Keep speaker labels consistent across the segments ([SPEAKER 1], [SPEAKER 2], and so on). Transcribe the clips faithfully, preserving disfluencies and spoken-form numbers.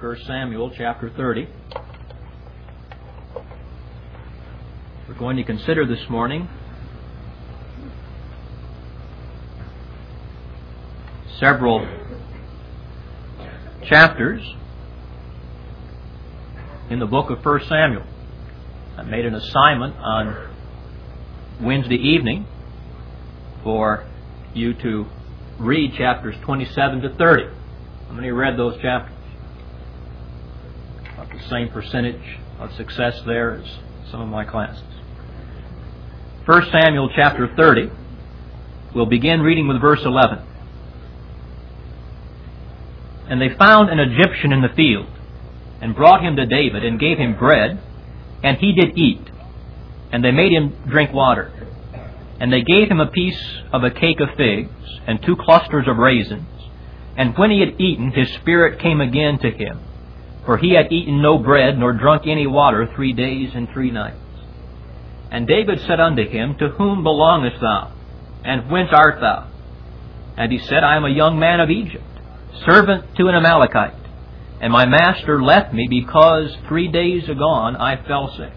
[SPEAKER 1] First Samuel chapter thirty. We're going to consider this morning several chapters in the book of First Samuel. I made an assignment on Wednesday evening for you to read chapters twenty-seven to thirty. How many read those chapters? About the same percentage of success there as some of my classes. First Samuel chapter thirty. We'll begin reading with verse eleven. And they found an Egyptian in the field, and brought him to David, and gave him bread, and he did eat. And they made him drink water. And they gave him a piece of a cake of figs, and two clusters of raisins. And when he had eaten, his spirit came again to him. For he had eaten no bread, nor drunk any water, three days and three nights. And David said unto him, To whom belongest thou? And whence art thou? And he said, I am a young man of Egypt, servant to an Amalekite. And my master left me, because three days agone I fell sick.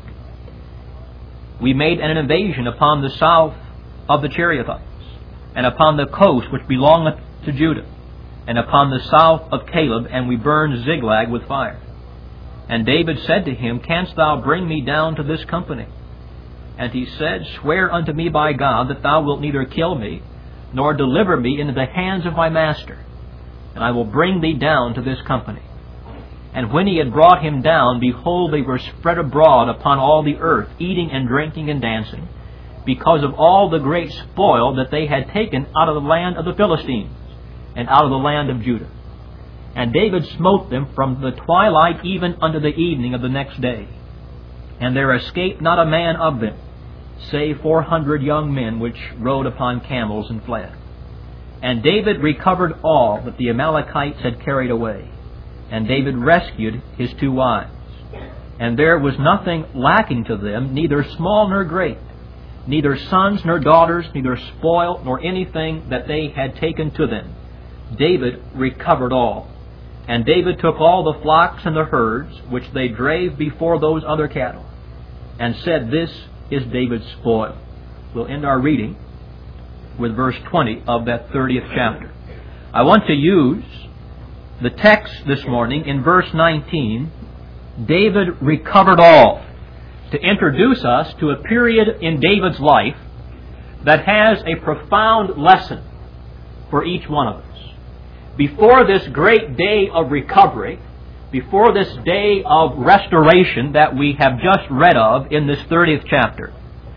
[SPEAKER 1] We made an invasion upon the south of the Cherethites, and upon the coast which belongeth to Judah, and upon the south of Caleb, and we burned Ziklag with fire. And David said to him, Canst thou bring me down to this company? And he said, Swear unto me by God that thou wilt neither kill me, nor deliver me into the hands of my master, and I will bring thee down to this company. And when he had brought him down, behold, they were spread abroad upon all the earth, eating and drinking and dancing, because of all the great spoil that they had taken out of the land of the Philistines, and out of the land of Judah. And David smote them from the twilight even unto the evening of the next day. And there escaped not a man of them, save four hundred young men which rode upon camels and fled. And David recovered all that the Amalekites had carried away. And David rescued his two wives. And there was nothing lacking to them, neither small nor great, neither sons nor daughters, neither spoil nor anything that they had taken to them. David recovered all. And David took all the flocks and the herds, which they drave before those other cattle, and said, This is David's spoil. We'll end our reading with verse twenty of that thirtieth chapter. I want to use the text this morning in verse nineteen, David recovered all, to introduce us to a period in David's life that has a profound lesson for each one of us. Before this great day of recovery, before this day of restoration that we have just read of in this thirtieth chapter,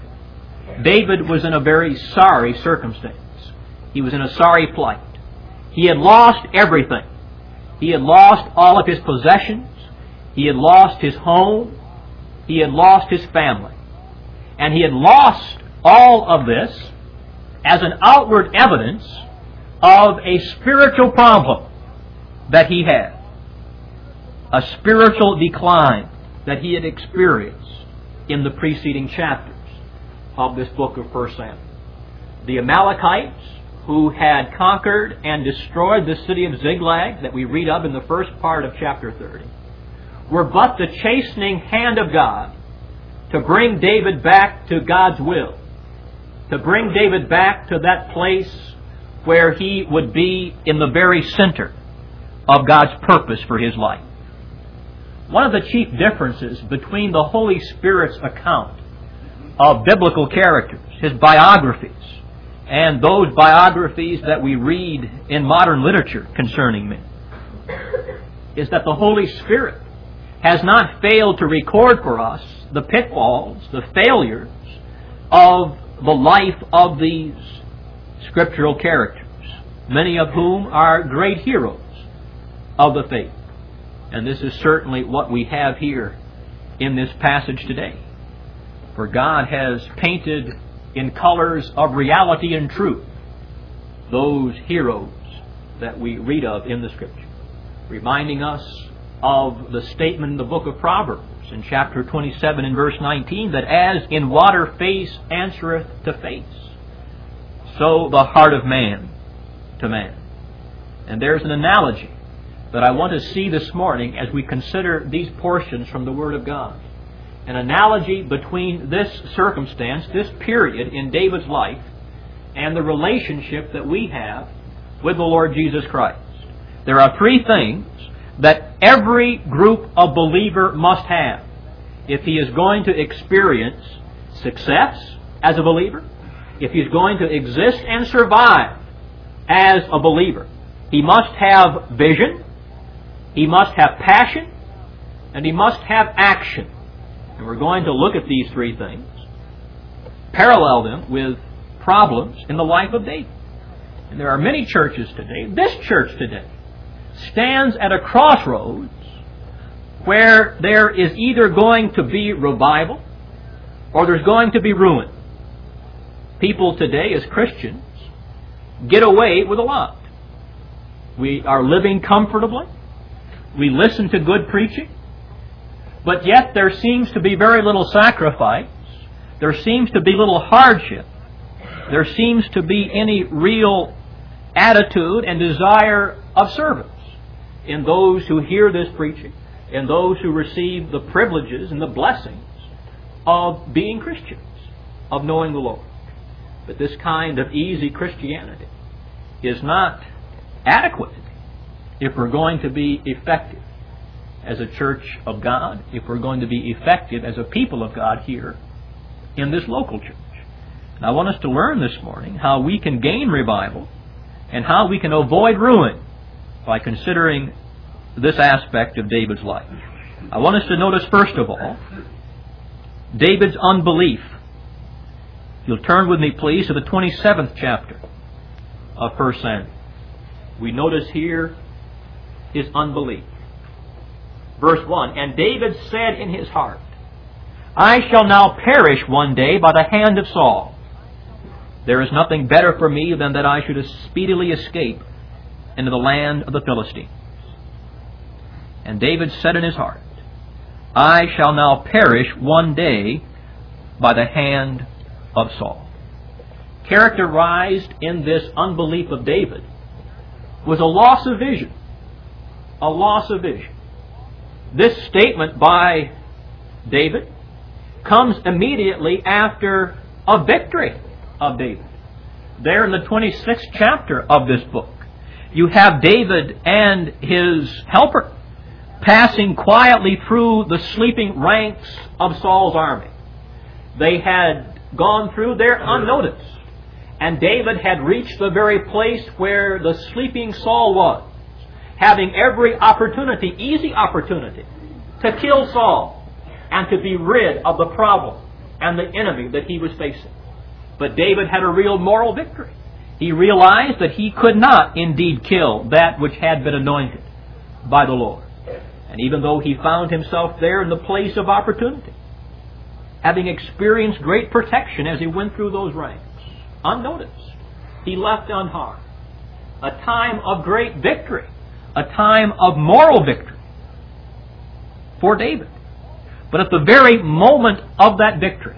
[SPEAKER 1] David was in a very sorry circumstance. He was in a sorry plight. He had lost everything. He had lost all of his possessions. He had lost his home. He had lost his family. And he had lost all of this as an outward evidence of a spiritual problem that he had. A spiritual decline that he had experienced in the preceding chapters of this book of First Samuel. The Amalekites, who had conquered and destroyed the city of Ziklag that we read of in the first part of chapter thirty, were but the chastening hand of God to bring David back to God's will, to bring David back to that place where he would be in the very center of God's purpose for his life. One of the chief differences between the Holy Spirit's account of biblical characters, his biographies, and those biographies that we read in modern literature concerning men, is that the Holy Spirit has not failed to record for us the pitfalls, the failures of the life of these scriptural characters, many of whom are great heroes of the faith. And this is certainly what we have here in this passage today. For God has painted in colors of reality and truth those heroes that we read of in the Scripture, reminding us of the statement in the book of Proverbs in chapter twenty-seven and verse nineteen, that as in water face answereth to face, so the heart of man to man. And there's an analogy that I want to see this morning as we consider these portions from the Word of God. An analogy between this circumstance, this period in David's life, and the relationship that we have with the Lord Jesus Christ. There are three things that every group of believer must have if he is going to experience success as a believer, if he is going to exist and survive as a believer. He must have vision, he must have passion, and he must have action. And we're going to look at these three things, parallel them with problems in the life of David. And there are many churches today. This church today stands at a crossroads where there is either going to be revival or there's going to be ruin. People today, as Christians, get away with a lot. We are living comfortably. We listen to good preaching. But yet there seems to be very little sacrifice. There seems to be little hardship. There seems to be any real attitude and desire of service in those who hear this preaching, in those who receive the privileges and the blessings of being Christians, of knowing the Lord. But this kind of easy Christianity is not adequate if we're going to be effective as a church of God, if we're going to be effective as a people of God here in this local church. And I want us to learn this morning how we can gain revival and how we can avoid ruin by considering this aspect of David's life. I want us to notice, first of all, David's unbelief. You'll turn with me, please, to the twenty-seventh chapter of First Samuel. We notice here his unbelief. Verse one, "And David said in his heart, I shall now perish one day by the hand of Saul. There is nothing better for me than that I should speedily escape into the land of the Philistines. And David said in his heart, I shall now perish one day by the hand of Saul." Characterized in this unbelief of David was a loss of vision. A loss of vision. This statement by David comes immediately after a victory of David. There in the twenty-sixth chapter of this book, you have David and his helper passing quietly through the sleeping ranks of Saul's army. They had gone through there unnoticed, and David had reached the very place where the sleeping Saul was, having every opportunity, easy opportunity, to kill Saul and to be rid of the problem and the enemy that he was facing. But David had a real moral victory. He realized that he could not indeed kill that which had been anointed by the Lord. And even though he found himself there in the place of opportunity, having experienced great protection as he went through those ranks, unnoticed, he left unharmed. A time of great victory, a time of moral victory for David. But at the very moment of that victory,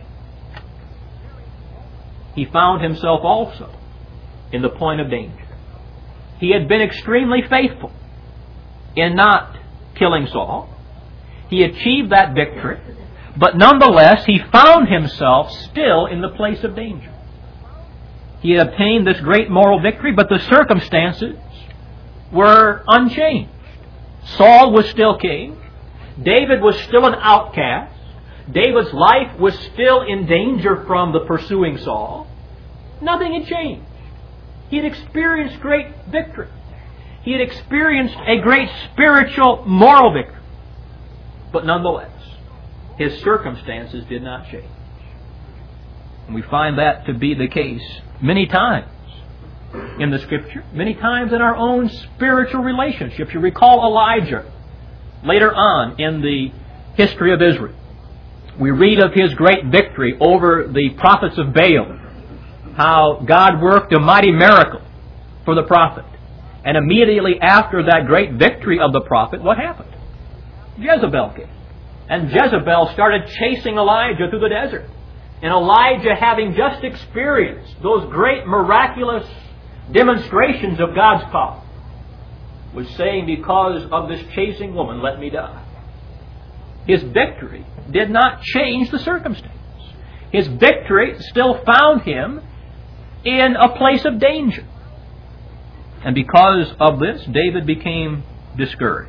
[SPEAKER 1] he found himself also in the point of danger. He had been extremely faithful in not killing Saul. He achieved that victory, but nonetheless he found himself still in the place of danger. He had obtained this great moral victory, but the circumstances were unchanged. Saul was still king. David was still an outcast. David's life was still in danger from the pursuing Saul. Nothing had changed. He had experienced great victory. He had experienced a great spiritual, moral victory. But nonetheless, his circumstances did not change. And we find that to be the case many times in the Scripture, many times in our own spiritual relationships. You recall Elijah later on in the history of Israel. We read of his great victory over the prophets of Baal, how God worked a mighty miracle for the prophet. And immediately after that great victory of the prophet, what happened? Jezebel came. And Jezebel started chasing Elijah through the desert. And Elijah, having just experienced those great miraculous demonstrations of God's power, was saying, because of this chasing woman, let me die. His victory did not change the circumstance. His victory still found him in a place of danger. And because of this, David became discouraged.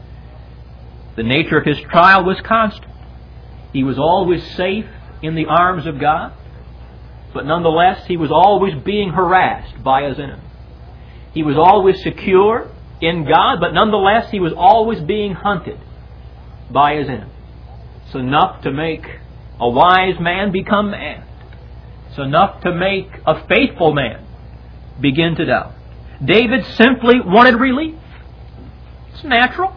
[SPEAKER 1] The nature of his trial was constant. He was always safe in the arms of God, but nonetheless, he was always being harassed by his enemy. He was always secure in God, but nonetheless, he was always being hunted by his enemy. It's enough to make a wise man become mad. It's enough to make a faithful man begin to doubt. David simply wanted relief. It's natural.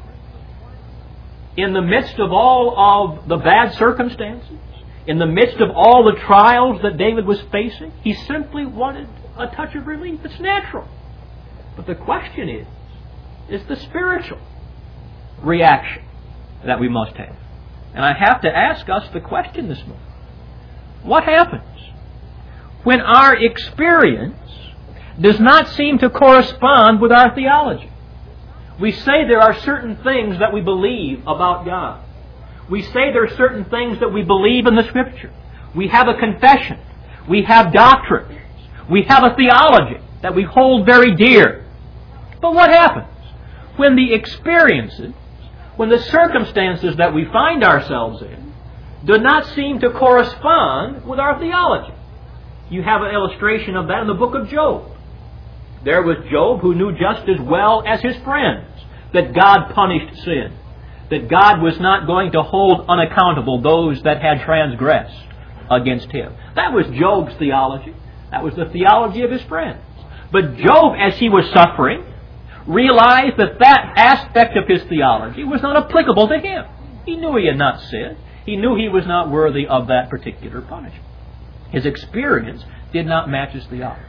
[SPEAKER 1] In the midst of all of the bad circumstances, in the midst of all the trials that David was facing, he simply wanted a touch of relief. It's natural. But the question is, is the spiritual reaction that we must have. And I have to ask us the question this morning. What happens when our experience does not seem to correspond with our theology? We say there are certain things that we believe about God. We say there are certain things that we believe in the Scripture. We have a confession. We have doctrines. We have a theology that we hold very dear. But what happens when the experiences, when the circumstances that we find ourselves in do not seem to correspond with our theology? You have an illustration of that in the book of Job. There was Job who knew just as well as his friends that God punished sin, that God was not going to hold unaccountable those that had transgressed against him. That was Job's theology. That was the theology of his friends. But Job, as he was suffering, realized that that aspect of his theology was not applicable to him. He knew he had not sinned. He knew he was not worthy of that particular punishment. His experience did not match his theology.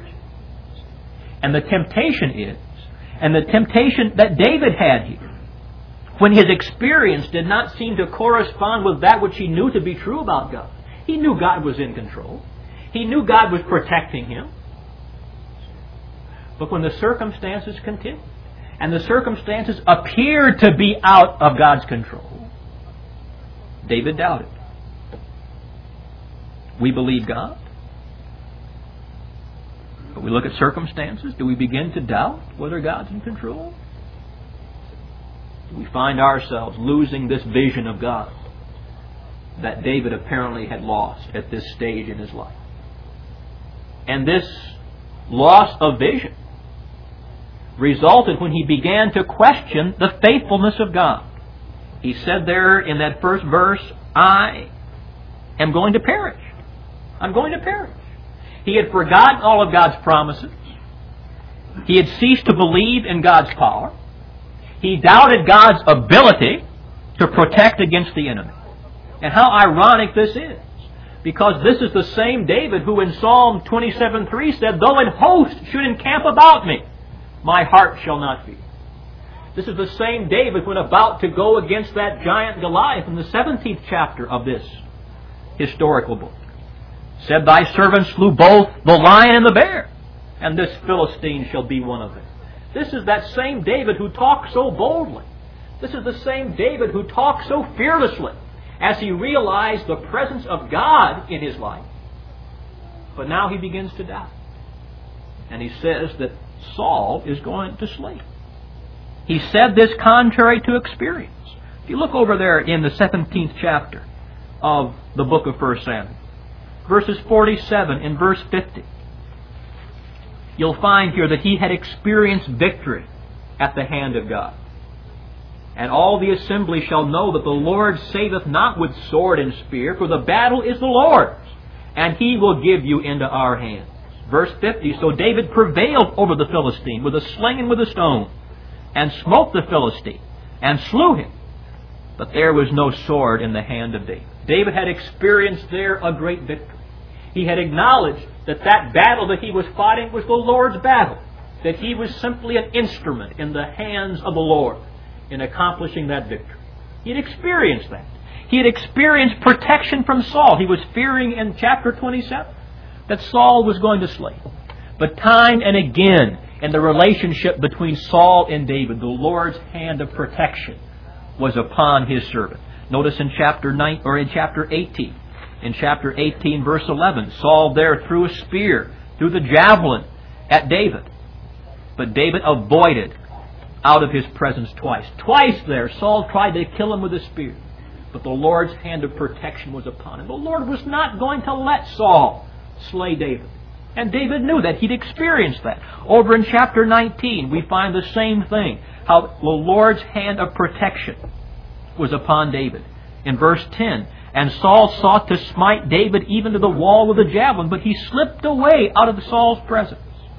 [SPEAKER 1] And the temptation is, and the temptation that David had here, when his experience did not seem to correspond with that which he knew to be true about God. He knew God was in control. He knew God was protecting him. But when the circumstances continued, and the circumstances appeared to be out of God's control, David doubted. We believe God, but we look at circumstances. Do we begin to doubt whether God's in control? Do we find ourselves losing this vision of God that David apparently had lost at this stage in his life? And this loss of vision resulted when he began to question the faithfulness of God. He said there in that first verse, I am going to perish. I'm going to perish. He had forgotten all of God's promises. He had ceased to believe in God's power. He doubted God's ability to protect against the enemy. And how ironic this is. Because this is the same David who in Psalm twenty-seven three said, though an host should encamp about me, my heart shall not fear. This is the same David when about to go against that giant Goliath in the seventeenth chapter of this historical book. Said, thy servant slew both the lion and the bear, and this Philistine shall be one of them. This is that same David who talked so boldly. This is the same David who talked so fearlessly as he realized the presence of God in his life. But now he begins to doubt. And he says that Saul is going to slay him. He said this contrary to experience. If you look over there in the seventeenth chapter of the book of First Samuel, verses forty-seven and verse fifty, you'll find here that he had experienced victory at the hand of God. And all the assembly shall know that the Lord saveth not with sword and spear, for the battle is the Lord's, and He will give you into our hands. Verse fifty, so David prevailed over the Philistine with a sling and with a stone, and smote the Philistine, and slew him. But there was no sword in the hand of David. David had experienced there a great victory. He had acknowledged that that battle that he was fighting was the Lord's battle, that he was simply an instrument in the hands of the Lord in accomplishing that victory. He had experienced that. He had experienced protection from Saul. He was fearing in chapter twenty-seven that Saul was going to slay him. But time and again in the relationship between Saul and David, the Lord's hand of protection was upon His servant. Notice in chapter nine or in chapter eighteen, in chapter eighteen, verse eleven, Saul there threw a spear through the javelin at David, but David avoided out of his presence twice. Twice there, Saul tried to kill him with a spear, but the Lord's hand of protection was upon him. The Lord was not going to let Saul slay David. And David knew that. He'd experienced that. Over in chapter nineteen, we find the same thing. How the Lord's hand of protection was upon David. In verse ten, and Saul sought to smite David even to the wall with a javelin, but he slipped away out of Saul's presence.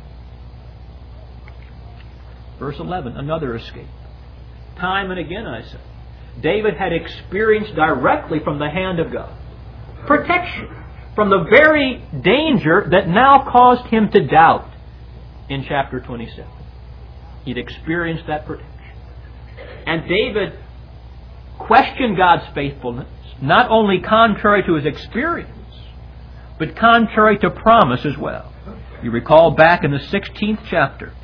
[SPEAKER 1] Verse eleven, another escape. Time and again, I say, David had experienced directly from the hand of God protection from the very danger that now caused him to doubt in chapter twenty-seven. He'd experienced that protection. And David questioned God's faithfulness, not only contrary to his experience, but contrary to promise as well. You recall back in the sixteenth chapter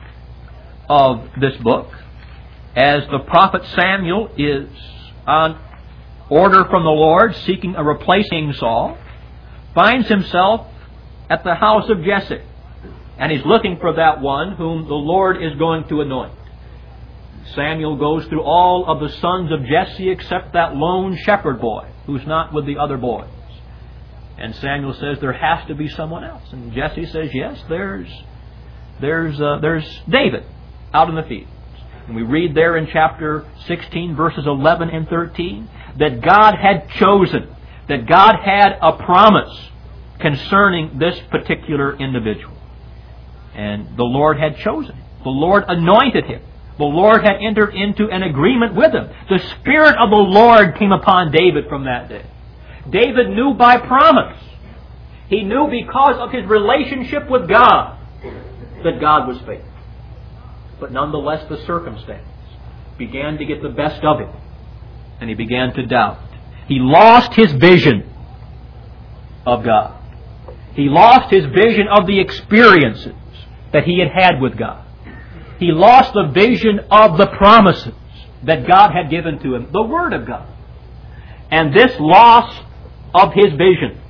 [SPEAKER 1] of this book, as the prophet Samuel is on order from the Lord, seeking a replacing Saul, finds himself at the house of Jesse. And he's looking for that one whom the Lord is going to anoint. Samuel goes through all of the sons of Jesse except that lone shepherd boy who's not with the other boys. And Samuel says there has to be someone else. And Jesse says, yes, there's there's uh, there's David out in the fields. And we read there in chapter sixteen, verses eleven and thirteen, that God had chosen, that God had a promise concerning this particular individual. And the Lord had chosen him. The Lord anointed him. The Lord had entered into an agreement with him. The Spirit of the Lord came upon David from that day. David knew by promise. He knew because of his relationship with God that God was faithful. But nonetheless, the circumstance began to get the best of him, and he began to doubt. He lost his vision of God. He lost his vision of the experiences that he had had with God. He lost the vision of the promises that God had given to him, the Word of God. And this loss of his vision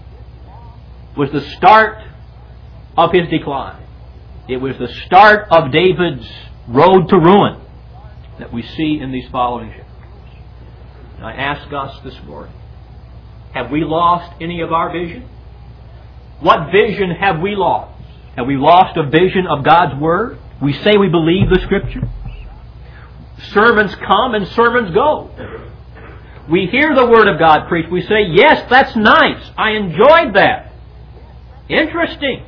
[SPEAKER 1] was the start of his decline. It was the start of David's road to ruin that we see in these following chapters. And I ask us this morning, have we lost any of our vision? What vision have we lost? Have we lost a vision of God's Word? We say we believe the Scripture. Sermons come and sermons go. We hear the Word of God preached. We say, yes, that's nice. I enjoyed that. Interesting.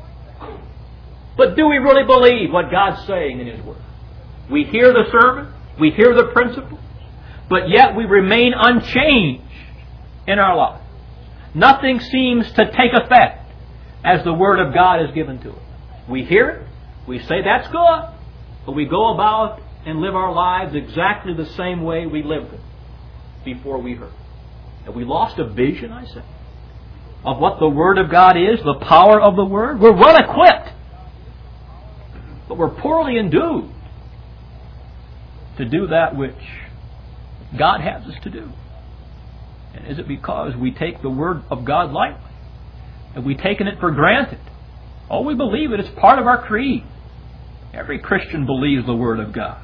[SPEAKER 1] But do we really believe what God's saying in His Word? We hear the sermon. We hear the principles. But yet we remain unchanged in our lives. Nothing seems to take effect as the Word of God is given to us. We hear it. We say, that's good. But we go about and live our lives exactly the same way we lived them before we heard. Have we lost a vision, I say, of what the Word of God is, the power of the Word? We're well equipped, but we're poorly endued to do that which God has us to do. And is it because we take the Word of God lightly? Have we taken it for granted? Oh, we believe it. It's part of our creed. Every Christian believes the Word of God.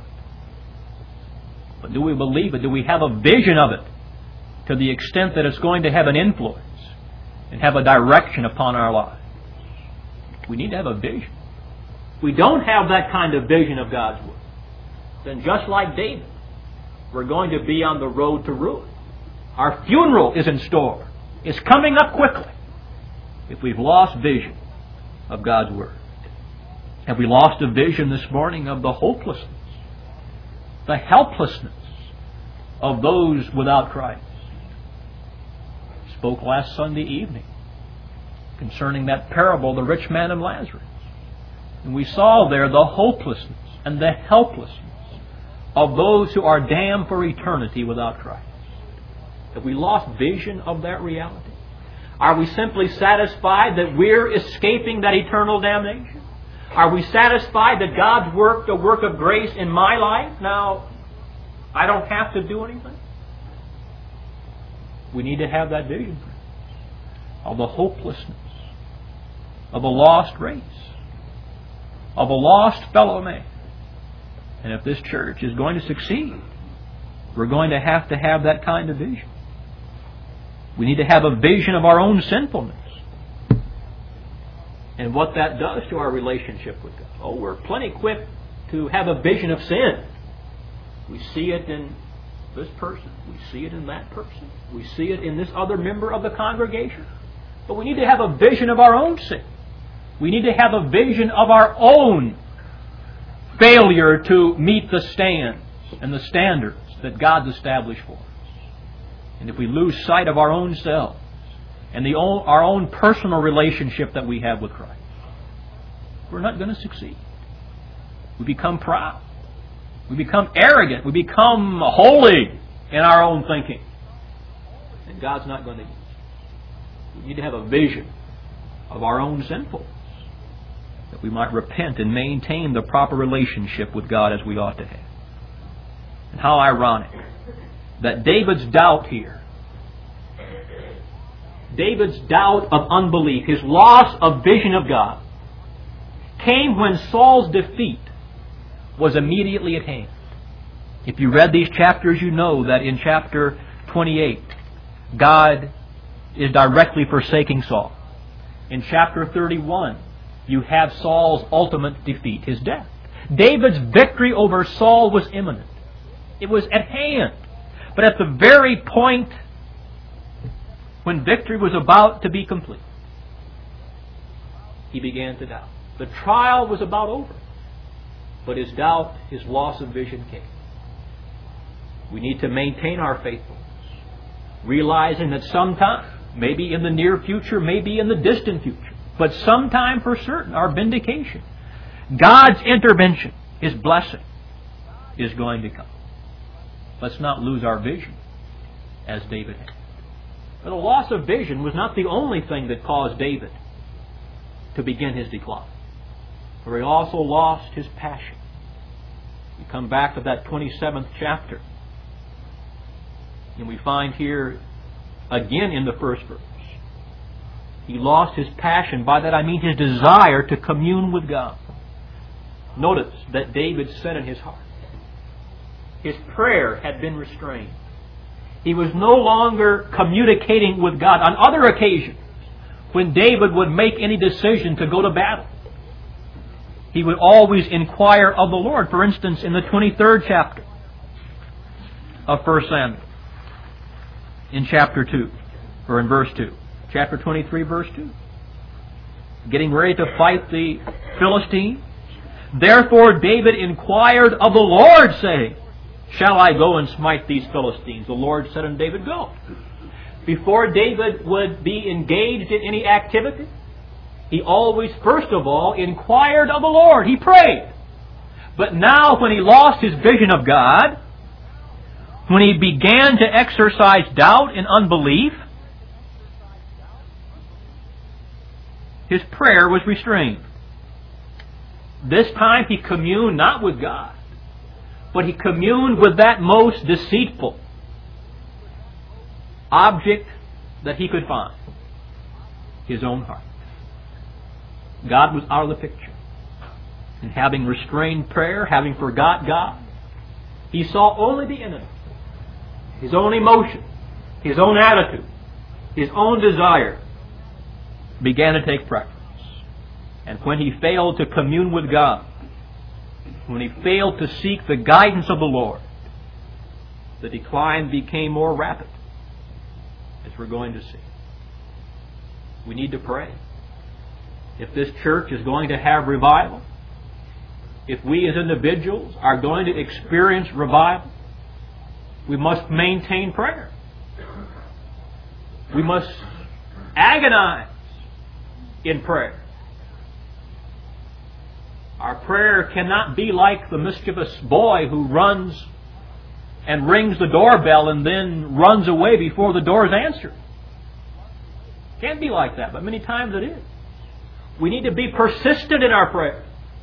[SPEAKER 1] But do we believe it? Do we have a vision of it to the extent that it's going to have an influence and have a direction upon our lives? We need to have a vision. If we don't have that kind of vision of God's Word, then just like David, we're going to be on the road to ruin. Our funeral is in store. It's coming up quickly if we've lost vision of God's Word. Have we lost a vision this morning of the hopelessness, the helplessness of those without Christ? I spoke last Sunday evening concerning that parable, the rich man and Lazarus. And we saw there the hopelessness and the helplessness of those who are damned for eternity without Christ. Have we lost vision of that reality? Are we simply satisfied that we're escaping that eternal damnation? Are we satisfied that God's worked a work of grace in my life? Now, I don't have to do anything. We need to have that vision of the hopelessness of a lost race, of a lost fellow man. And if this church is going to succeed, we're going to have to have that kind of vision. We need to have a vision of our own sinfulness and what that does to our relationship with God. Oh, we're plenty equipped to have a vision of sin. We see it in this person. We see it in that person. We see it in this other member of the congregation. But we need to have a vision of our own sin. We need to have a vision of our own failure to meet the stands and the standards that God's established for us. And if we lose sight of our own selves and the own, our own personal relationship that we have with Christ, we're not going to succeed. We become proud. We become arrogant. We become holy in our own thinking. And God's not going to use it. We need to have a vision of our own sinfulness, that we might repent and maintain the proper relationship with God as we ought to have. And how ironic that David's doubt here, David's doubt of unbelief, his loss of vision of God, came when Saul's defeat was immediately at hand. If you read these chapters, you know that in chapter twenty-eight, God is directly forsaking Saul. In chapter thirty-one, you have Saul's ultimate defeat, his death. David's victory over Saul was imminent. It was at hand. But at the very point when victory was about to be complete, he began to doubt. The trial was about over, but his doubt, his loss of vision came. We need to maintain our faithfulness, realizing that sometime, maybe in the near future, maybe in the distant future, but sometime for certain, our vindication, God's intervention, His blessing, is going to come. Let's not lose our vision as David had. But the loss of vision was not the only thing that caused David to begin his decline. For he also lost his passion. We come back to that twenty-seventh chapter, and we find here again in the first verse, he lost his passion. By that I mean his desire to commune with God. Notice that David said in his heart, his prayer had been restrained. He was no longer communicating with God. On other occasions, when David would make any decision to go to battle, he would always inquire of the Lord. For instance, in the twenty-third chapter of First Samuel, in chapter two, or in verse two, chapter twenty-three, verse two, getting ready to fight the Philistines, therefore David inquired of the Lord, saying, shall I go and smite these Philistines? The Lord said unto David, go. Before David would be engaged in any activity, he always, first of all, inquired of the Lord. He prayed. But now, when he lost his vision of God, when he began to exercise doubt and unbelief, his prayer was restrained. This time he communed not with God, but he communed with that most deceitful object that he could find, his own heart. God was out of the picture. And having restrained prayer, having forgot God, he saw only the enemy, his own emotion, his own attitude, his own desire began to take preference. And when he failed to commune with God, when he failed to seek the guidance of the Lord, the decline became more rapid, as we're going to see. We need to pray. If this church is going to have revival, if we as individuals are going to experience revival, we must maintain prayer. We must agonize in prayer. Our prayer cannot be like the mischievous boy who runs and rings the doorbell and then runs away before the door is answered. It can't be like that, but many times it is. We need to be persistent in our prayer.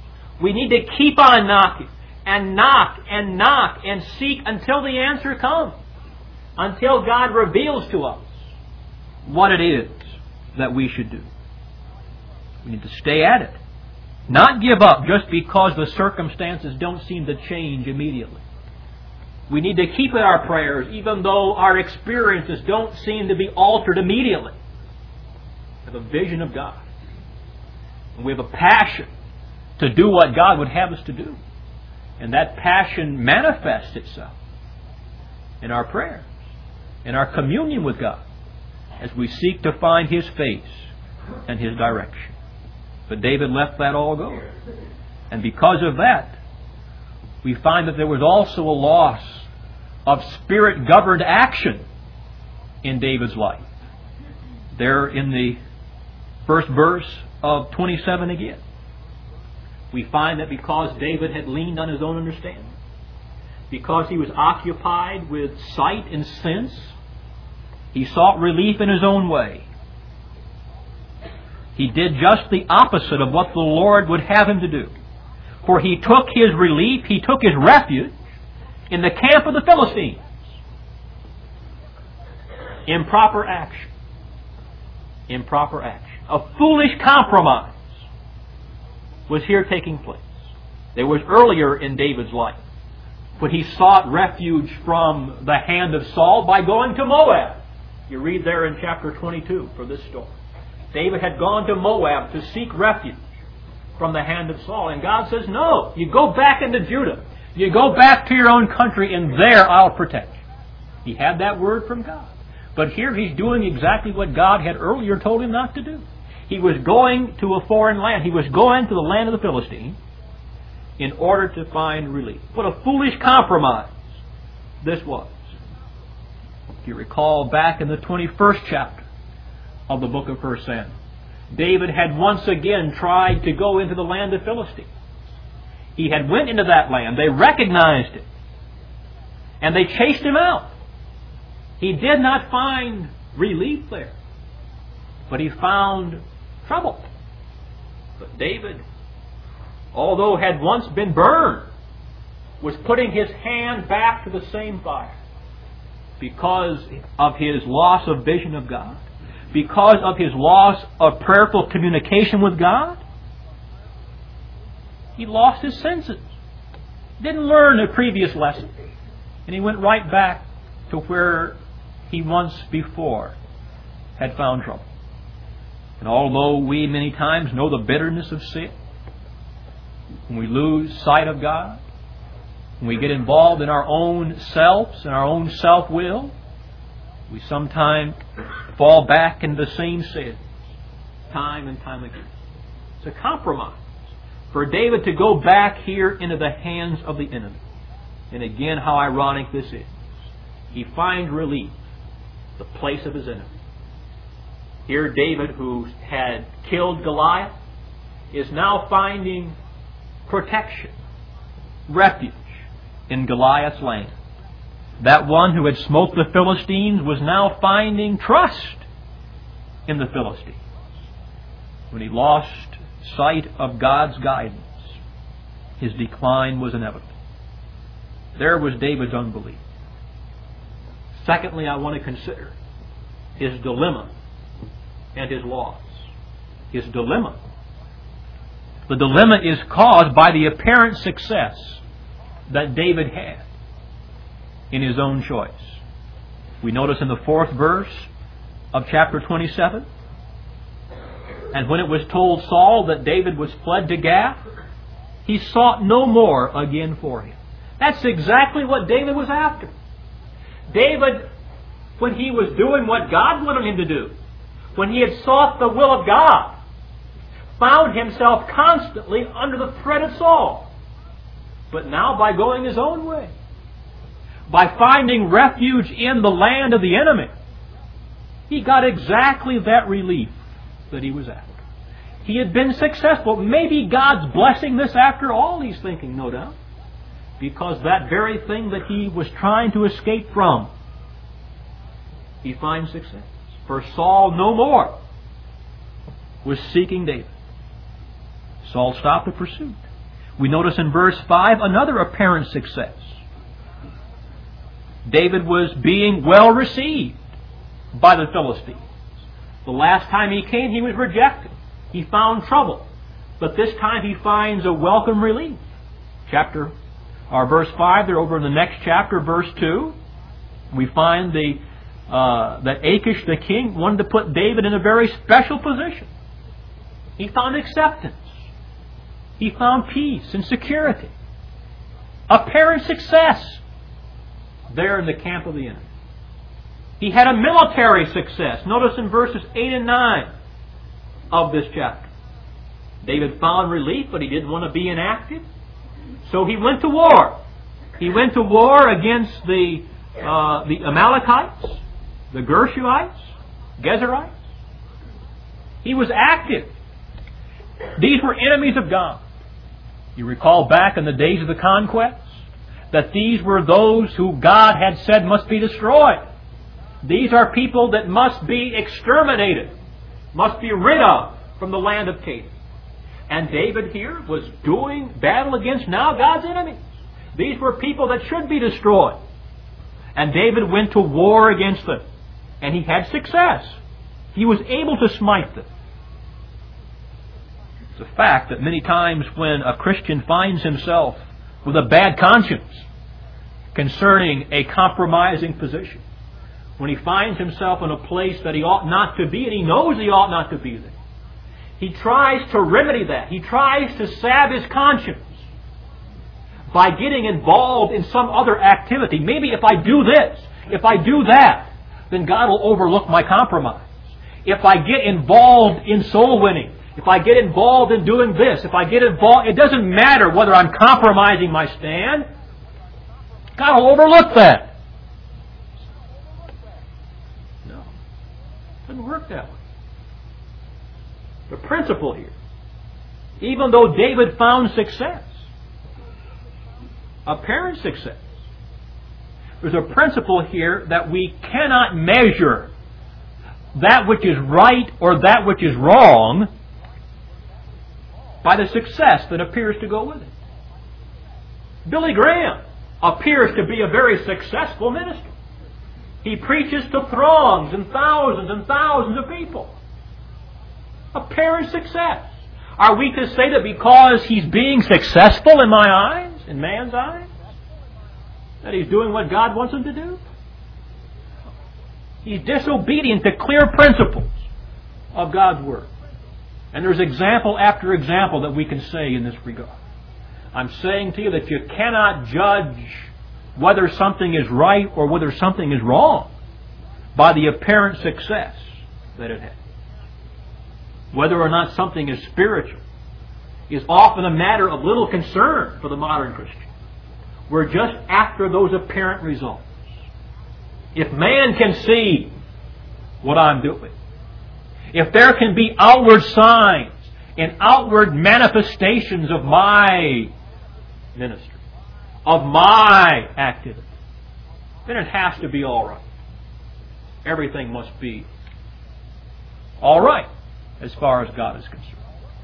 [SPEAKER 1] We need to keep on knocking and knock and knock and seek until the answer comes. Until God reveals to us what it is that we should do. We need to stay at it. Not give up just because the circumstances don't seem to change immediately. We need to keep at our prayers even though our experiences don't seem to be altered immediately. We have a vision of God. And we have a passion to do what God would have us to do. And that passion manifests itself in our prayers, in our communion with God, as we seek to find His face and His direction. But David let that all go. And because of that, we find that there was also a loss of Spirit-governed action in David's life. There in the first verse of twenty-seven again, we find that because David had leaned on his own understanding, because he was occupied with sight and sense, he sought relief in his own way. He did just the opposite of what the Lord would have him to do. For he took his relief, he took his refuge in the camp of the Philistines. Improper action. Improper action. A foolish compromise was here taking place. There was earlier in David's life when he sought refuge from the hand of Saul by going to Moab. You read there in chapter twenty-two for this story. David had gone to Moab to seek refuge from the hand of Saul. And God says, no, you go back into Judah. You go back to your own country and there I'll protect you. He had that word from God. But here he's doing exactly what God had earlier told him not to do. He was going to a foreign land. He was going to the land of the Philistines in order to find relief. What a foolish compromise this was. If you recall back in the twenty-first chapter of the book of First Samuel, David had once again tried to go into the land of Philistines. He had went into that land. They recognized it. And they chased him out. He did not find relief there. But he found trouble. But David, although had once been burned, was putting his hand back to the same fire because of his loss of vision of God, because of his loss of prayerful communication with God. He lost his senses. Didn't learn a previous lesson. And he went right back to where he once before had found trouble. And although we many times know the bitterness of sin, when we lose sight of God, when we get involved in our own selves and our own self-will, we sometimes fall back into the same sins time and time again. It's a compromise for David to go back here into the hands of the enemy. And again, how ironic this is. He finds relief at the place of his enemy. Here David, who had killed Goliath, is now finding protection, refuge in Goliath's land. That one who had smote the Philistines was now finding trust in the Philistines. When he lost sight of God's guidance, his decline was inevitable. There was David's unbelief. Secondly, I want to consider his dilemma and his loss. His dilemma. The dilemma is caused by the apparent success that David had in his own choice. We notice in the fourth verse of chapter twenty-seven, and when it was told Saul that David was fled to Gath, he sought no more again for him. That's exactly what David was after. David, when he was doing what God wanted him to do, when he had sought the will of God, found himself constantly under the threat of Saul. But now by going his own way, by finding refuge in the land of the enemy, he got exactly that relief that he was after. He had been successful. Maybe God's blessing this after all, he's thinking, no doubt. Because that very thing that he was trying to escape from, he finds success. For Saul no more was seeking David. Saul stopped the pursuit. We notice in verse five another apparent success. David was being well received by the Philistines. The last time he came, he was rejected. He found trouble. But this time he finds a welcome relief. Chapter, or verse five, they're over in the next chapter, verse two. We find the uh, that Achish the king wanted to put David in a very special position. He found acceptance. He found peace and security. Apparent success there in the camp of the enemy. He had a military success. Notice in verses eight and nine of this chapter. David found relief, but he didn't want to be inactive. So he went to war. He went to war against the uh, the Amalekites, the Gershuites, Gezerites. He was active. These were enemies of God. You recall back in the days of the conquest that these were those who God had said must be destroyed. These are people that must be exterminated, must be rid of from the land of Canaan. And David here was doing battle against now God's enemies. These were people that should be destroyed. And David went to war against them. And he had success. He was able to smite them. It's a fact that many times when a Christian finds himself with a bad conscience concerning a compromising position, when he finds himself in a place that he ought not to be, and he knows he ought not to be there, he tries to remedy that. He tries to salve his conscience by getting involved in some other activity. Maybe if I do this, if I do that, then God will overlook my compromise. If I get involved in soul winning, if I get involved in doing this, if I get involved, it doesn't matter whether I'm compromising my stand. God will overlook that. No. It doesn't work that way. The principle here, even though David found success, apparent success, there's a principle here that we cannot measure that which is right or that which is wrong by the success that appears to go with it. Billy Graham appears to be a very successful minister. He preaches to throngs and thousands and thousands of people. Apparent success. Are we to say that because he's being successful in my eyes, in man's eyes, that he's doing what God wants him to do? He's disobedient to clear principles of God's Word. And there's example after example that we can say in this regard. I'm saying to you that you cannot judge whether something is right or whether something is wrong by the apparent success that it has. Whether or not something is spiritual is often a matter of little concern for the modern Christian. We're just after those apparent results. If man can see what I'm doing, if there can be outward signs and outward manifestations of my ministry, of my activity, then it has to be all right. Everything must be all right as far as God is concerned.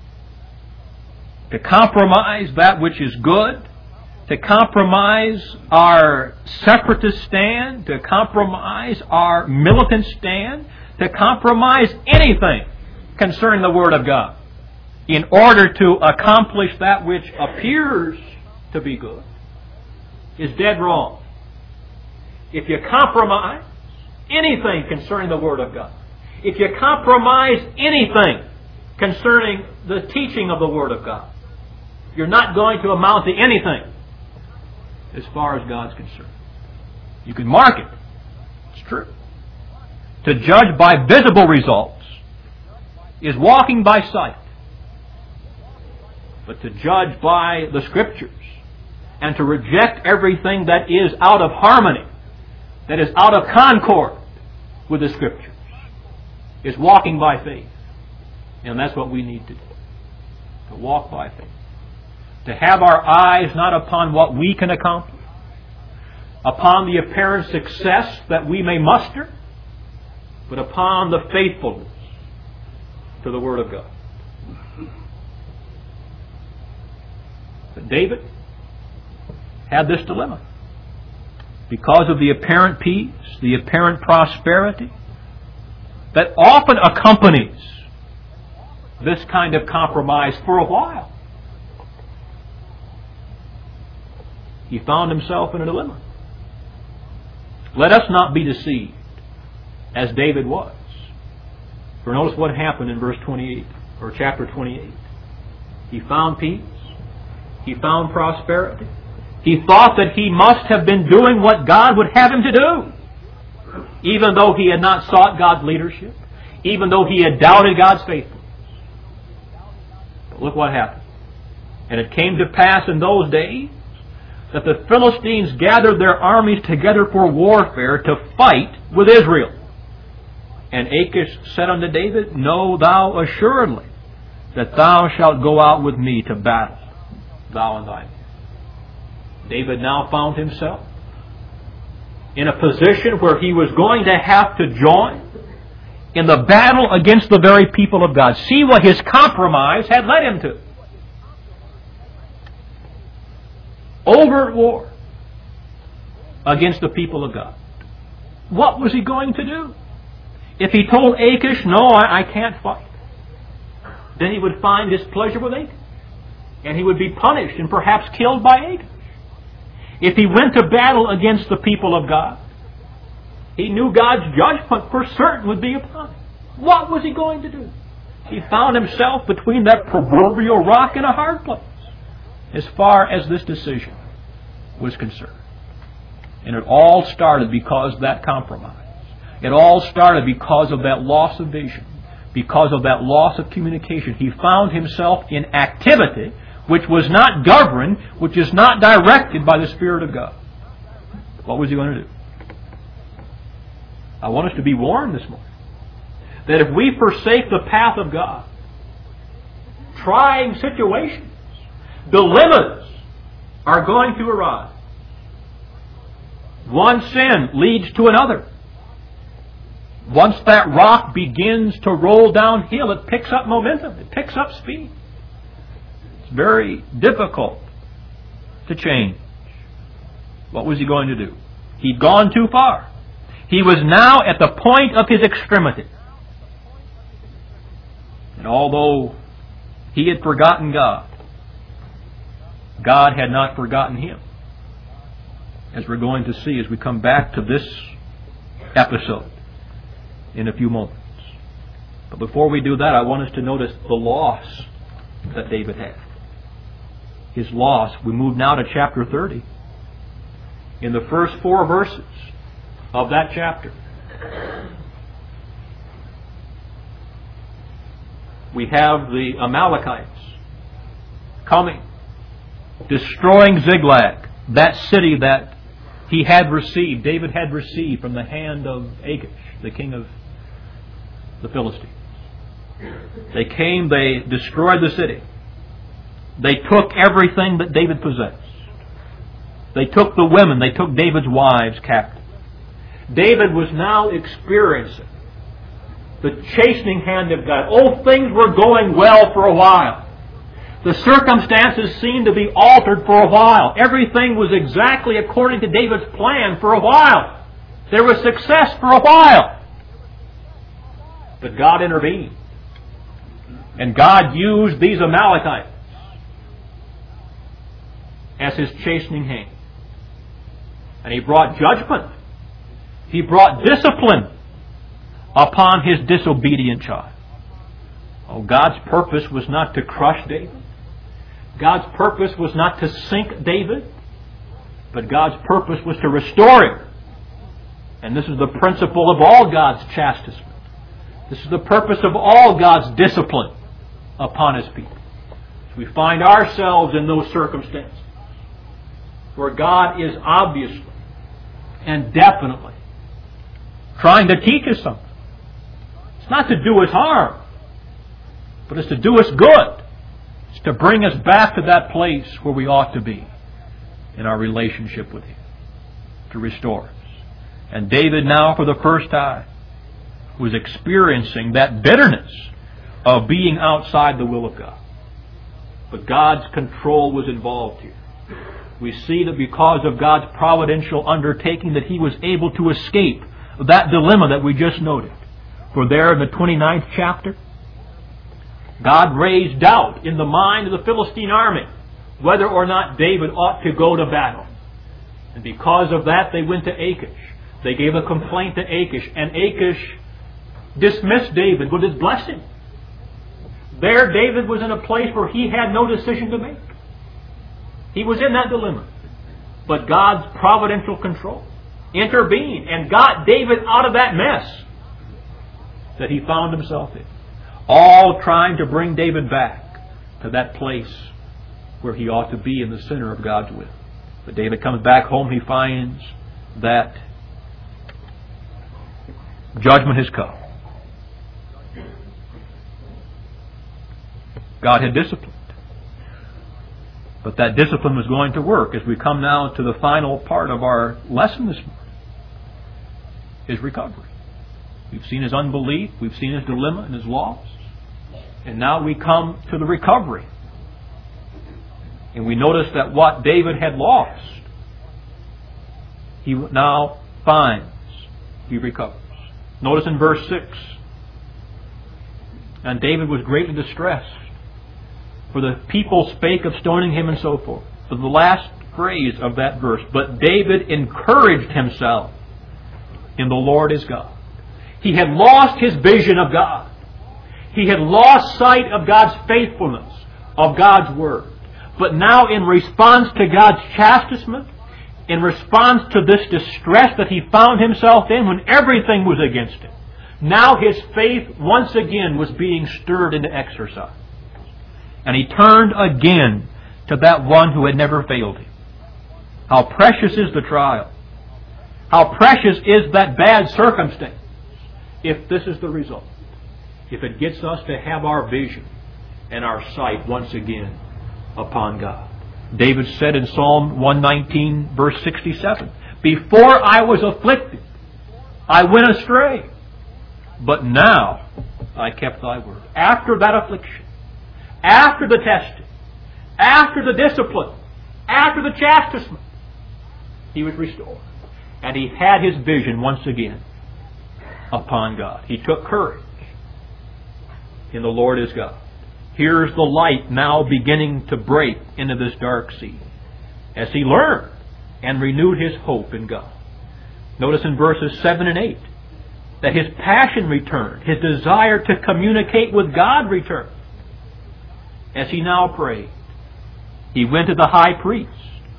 [SPEAKER 1] To compromise that which is good, to compromise our separatist stand, to compromise our militant stand, to compromise anything concerning the Word of God in order to accomplish that which appears to be good is dead wrong. If you compromise anything concerning the Word of God, if you compromise anything concerning the teaching of the Word of God, you're not going to amount to anything as far as God's concerned. You can mark it. It's true. To judge by visible results is walking by sight. But to judge by the Scriptures and to reject everything that is out of harmony, that is out of concord with the Scriptures, is walking by faith. And that's what we need to do. To walk by faith. To have our eyes not upon what we can accomplish, upon the apparent success that we may muster, but upon the faithfulness to the Word of God. But David had this dilemma. Because of the apparent peace, the apparent prosperity that often accompanies this kind of compromise for a while, he found himself in a dilemma. Let us not be deceived, as David was. For notice what happened in verse twenty-eight, or chapter twenty-eight. He found peace. He found prosperity. He thought that he must have been doing what God would have him to do, even though he had not sought God's leadership, even though he had doubted God's faithfulness. But look what happened. And it came to pass in those days that the Philistines gathered their armies together for warfare to fight with Israel. And Achish said unto David, Know thou assuredly that thou shalt go out with me to battle, thou and thy men. David now found himself in a position where he was going to have to join in the battle against the very people of God. See what his compromise had led him to. Overt war against the people of God. What was he going to do? If he told Achish, no, I, I can't fight, then he would find displeasure with Achish, and he would be punished and perhaps killed by Achish. If he went to battle against the people of God, he knew God's judgment for certain would be upon him. What was he going to do? He found himself between that proverbial rock and a hard place as far as this decision was concerned. And it all started because of that compromise. It all started because of that loss of vision, because of that loss of communication. He found himself in activity which was not governed, which is not directed by the Spirit of God. What was he going to do? I want us to be warned this morning that if we forsake the path of God, trying situations, dilemmas are going to arise. One sin leads to another. Once that rock begins to roll downhill, it picks up momentum. It picks up speed. It's very difficult to change. What was he going to do? He'd gone too far. He was now at the point of his extremity. And although he had forgotten God, God had not forgotten him, as we're going to see as we come back to this episode in a few moments. But before we do that, I want us to notice the loss that David had. His loss. We move now to chapter thirty. In the first four verses of that chapter, we have the Amalekites coming, destroying Ziklag, that city that he had received, David had received from the hand of Achish, the king of the Philistines. They came, they destroyed the city. They took everything that David possessed. They took the women, they took David's wives captive. David was now experiencing the chastening hand of God. Oh, things were going well for a while. The circumstances seemed to be altered for a while. Everything was exactly according to David's plan for a while. There was success for a while. But God intervened. And God used these Amalekites as His chastening hand. And He brought judgment. He brought discipline upon His disobedient child. Oh, God's purpose was not to crush David. God's purpose was not to sink David. But God's purpose was to restore him. And this is the principle of all God's chastisement. This is the purpose of all God's discipline upon His people. We find ourselves in those circumstances where God is obviously and definitely trying to teach us something. It's not to do us harm, but it's to do us good. It's to bring us back to that place where we ought to be in our relationship with Him, to restore us. And David now, for the first time, was experiencing that bitterness of being outside the will of God. But God's control was involved here. We see that because of God's providential undertaking that he was able to escape that dilemma that we just noted. For there in the twenty-ninth chapter, God raised doubt in the mind of the Philistine army whether or not David ought to go to battle. And because of that, they went to Achish. They gave a complaint to Achish, and Achish dismissed David with his blessing. There, David was in a place where he had no decision to make. He was in that dilemma. But God's providential control intervened and got David out of that mess that he found himself in. All trying to bring David back to that place where he ought to be in the center of God's will. But David comes back home, he finds that judgment has come. God had disciplined. But that discipline was going to work as we come now to the final part of our lesson this morning. His recovery. We've seen his unbelief, we've seen his dilemma and his loss. And now we come to the recovery. And we notice that what David had lost, he now finds, he recovers. Notice in verse six, and David was greatly distressed, for the people spake of stoning him and so forth. But the last phrase of that verse, but David encouraged himself in the Lord his God. He had lost his vision of God. He had lost sight of God's faithfulness, of God's Word. But now in response to God's chastisement, in response to this distress that he found himself in when everything was against him, now his faith once again was being stirred into exercise. And he turned again to that one who had never failed him. How precious is the trial. How precious is that bad circumstance if this is the result. If it gets us to have our vision and our sight once again upon God. David said in Psalm one nineteen, verse sixty-seven, before I was afflicted, I went astray, but now I kept thy word. After that affliction, after the testing, after the discipline, after the chastisement, he was restored. And he had his vision once again upon God. He took courage in the Lord his God. Here's the light now beginning to break into this dark sea as he learned and renewed his hope in God. Notice in verses seven and eight that his passion returned, his desire to communicate with God returned. As he now prayed, he went to the high priest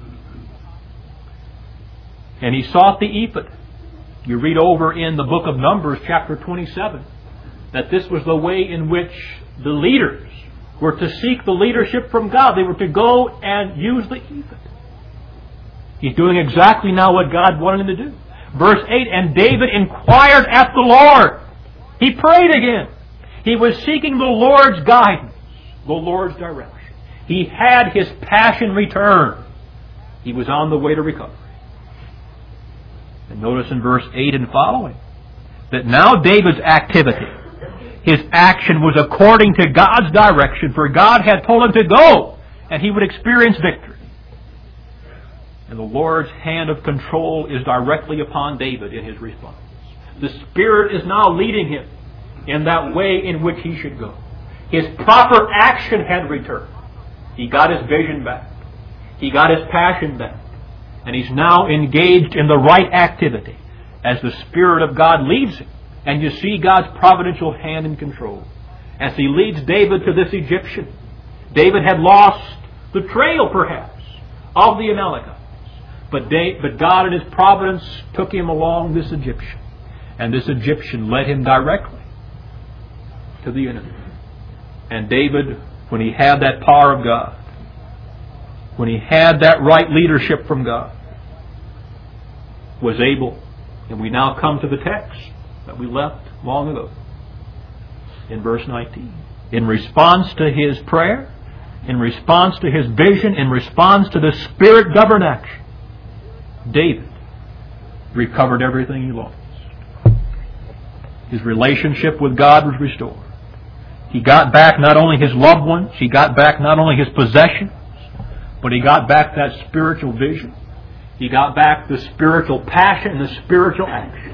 [SPEAKER 1] and he sought the ephod. You read over in the book of Numbers, chapter twenty-seven, that this was the way in which the leaders were to seek the leadership from God. They were to go and use the ephod. He's doing exactly now what God wanted him to do. Verse eight, and David inquired at the Lord. He prayed again. He was seeking the Lord's guidance, the Lord's direction. He had his passion returned. He was on the way to recovery. And notice in verse eight and following that now David's activity, his action was according to God's direction, for God had told him to go and he would experience victory. And the Lord's hand of control is directly upon David in his response. The Spirit is now leading him in that way in which he should go. His proper action had returned. He got his vision back. He got his passion back. And he's now engaged in the right activity as the Spirit of God leads him. And you see God's providential hand in control. As he leads David to this Egyptian, David had lost the trail, perhaps, of the Amalekites. But, David, but God in His providence took him along this Egyptian. And this Egyptian led him directly to the enemy. And David, when he had that power of God, when he had that right leadership from God, was able, and we now come to the text that we left long ago, in verse nineteen. In response to his prayer, in response to his vision, in response to the Spirit-governed action, David recovered everything he lost. His relationship with God was restored.
[SPEAKER 2] He got back not only his loved ones, he got back not only his possessions, but he got back that spiritual vision. He got back the spiritual passion and the spiritual action.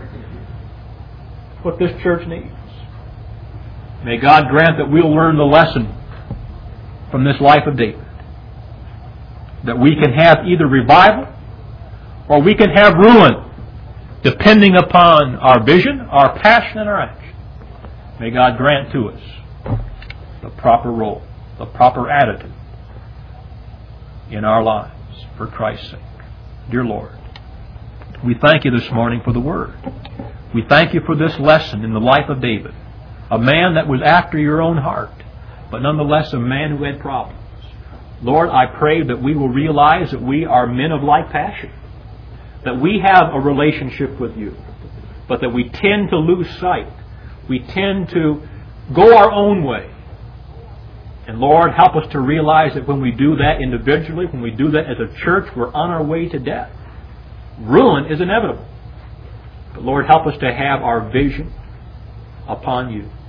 [SPEAKER 2] What this church needs. May God grant that we'll learn the lesson from this life of David. That we can have either revival or we can have ruin, depending upon our vision, our passion, and our action. May God grant to us the proper role, the proper attitude in our lives for Christ's sake. Dear Lord, we thank you this morning for the Word. We thank you for this lesson in the life of David, a man that was after your own heart, but nonetheless a man who had problems. Lord, I pray that we will realize that we are men of like passion, that we have a relationship with you, but that we tend to lose sight. We tend to go our own way. And Lord, help us to realize that when we do that individually, when we do that as a church, we're on our way to death. Ruin is inevitable. But Lord, help us to have our vision upon you.